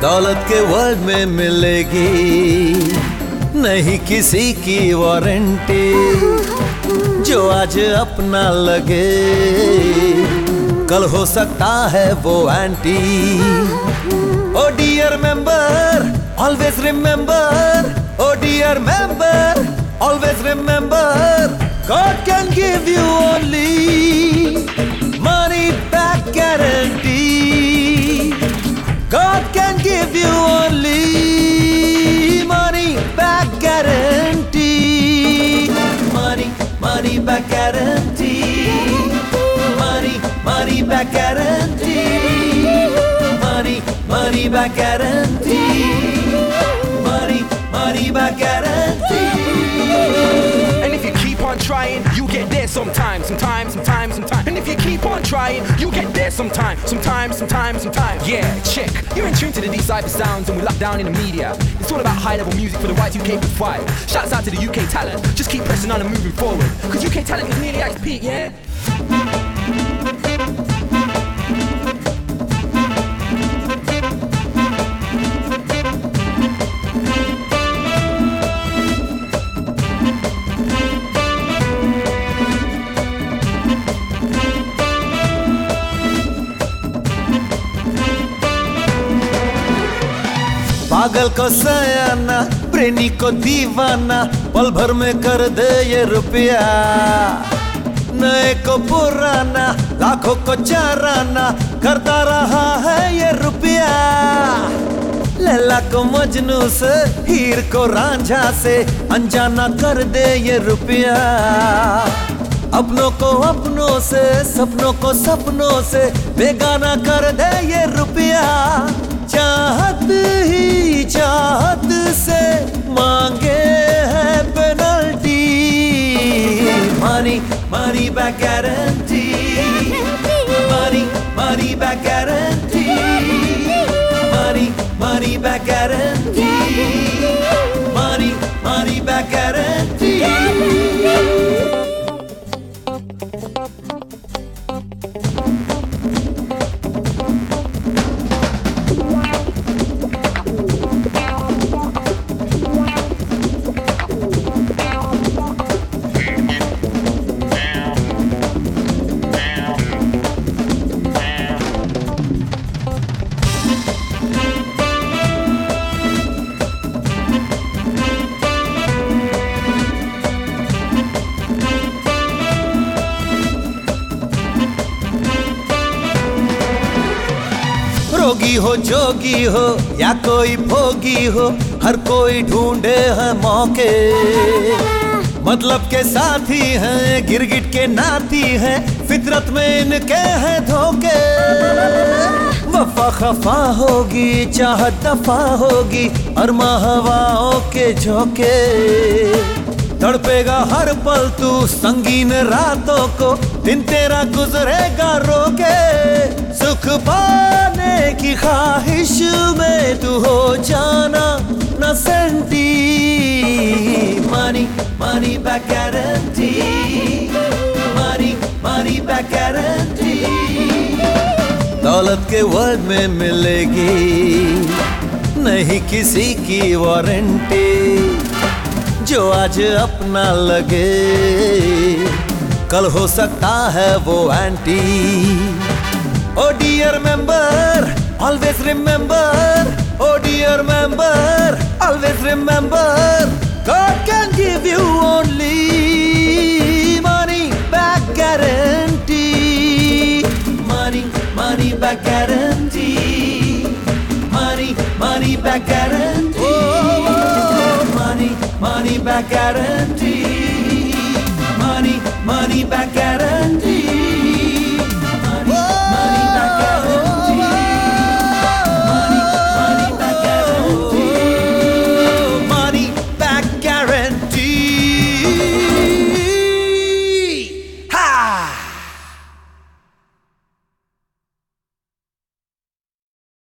दौलत के वर्ल्ड में मिलेगी नहीं किसी की वारंटी। जो आज अपना लगे कल हो सकता है वो anti. Oh dear member always remember, oh dear member always remember, God can give you only money back guarantee. God can give you only money back guarantee. Money back guarantee. Money back guarantee. Money back guarantee. Money back guarantee. And if you keep on trying, you get there sometime. And if you keep on trying, you get there sometime. Yeah, check. You're in tune to the deep cyber sounds, and we lock down in the media. It's all about high-level music for the Y2K vibe. Shouts out to the UK talent. Just keep pressing on and moving forward. Cause UK talent is nearly at its peak, yeah? पागल को सयाना, प्रेमी को दीवाना, पल भर में कर दे ये रुपया। नए को पुराना, लाखों को चाराना, करता रहा है ये रुपया। लैला को मजनू से, हीर को रांझा से, अनजाना कर दे ये रुपया। अपनों को अपनों से, सपनों को सपनों से, बेगाना कर दे ये रुपया। चाहत ही चाहत से मांगे है penalty. Money back guarantee. Money back guarantee. Money back guarantee. Money back guarantee. रोगी हो जोगी हो या कोई भोगी हो, हर कोई ढूंढे है मौके। मतलब के साथी हैं, गिरगिट के नाती हैं, फितरत में इनके हैं धोखे। वफा खफा होगी, चाहत दफा होगी, अरमा हवाओं के झोंके। तड़पेगा हर पल तू संगीन रातों को, दिन तेरा गुजरेगा रोके। सुख पाने की ख्वाहिश में तू हो जाना न senti. Money back guarantee. Money back guarantee. दौलत के वर्ल्ड में मिलेगी नहीं किसी की वारंटी। जो आज अपना लगे कल हो सकता है वो anti. Oh dear member always remember, oh dear member always remember, God can give you only money back guarantee. Money back guarantee. Money back guarantee. Money back guarantee. Money back guarantee.